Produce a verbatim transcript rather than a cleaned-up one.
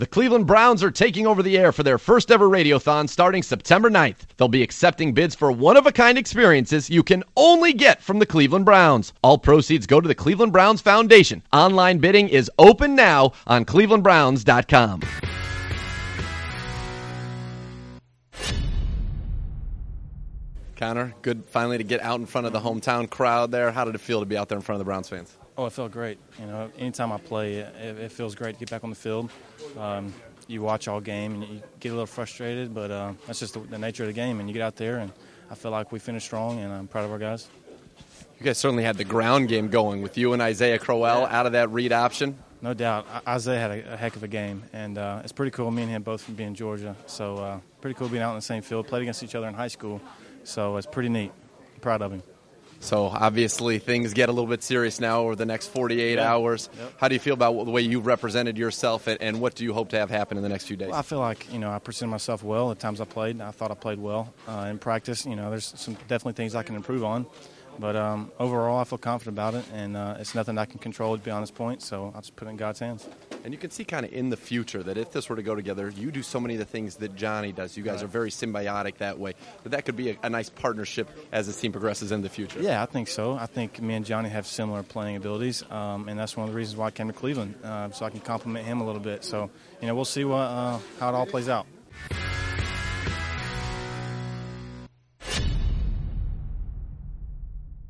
The Cleveland Browns are taking over the air for their first ever Radiothon starting September ninth. They'll be accepting bids for one-of-a-kind experiences you can only get from the Cleveland Browns. All proceeds go to the Cleveland Browns Foundation. Online bidding is open now on cleveland browns dot com. Connor, good finally to get out in front of the hometown crowd there. How did it feel to be out there in front of the Browns fans? Oh, it felt great. You know, anytime I play, it, it feels great to get back on the field. Um, you watch all game and you get a little frustrated, but uh, that's just the, the nature of the game. And you get out there, and I feel like we finished strong, and I'm proud of our guys. You guys certainly had the ground game going with you and Isaiah Crowell Yeah. out of that read option. No doubt. Isaiah had a, a heck of a game, and uh, it's pretty cool. Me and him both from being Georgia, so uh, pretty cool being out in the same field. Played against each other in high school, so it's pretty neat. I'm proud of him. So obviously things get a little bit serious now over the next forty-eight yeah. hours. Yep. How do you feel about the way you've represented yourself, and, and what do you hope to have happen in the next few days? Well, I feel like, you know, I presented myself well. The times I played, I thought I played well. Uh, in practice, you know, there's some definitely things I can improve on. But um, overall, I feel confident about it, and uh, it's nothing I can control beyond this point, so I'll just put it in God's hands. And you can see kind of in the future that if this were to go together, you do so many of the things that Johnny does. You guys right. are very symbiotic that way. But that could be a, a nice partnership as this team progresses in the future. Yeah, I think so. I think me and Johnny have similar playing abilities, um, and that's one of the reasons why I came to Cleveland, uh, so I can compliment him a little bit. So, you know, we'll see what, uh, how it all plays out.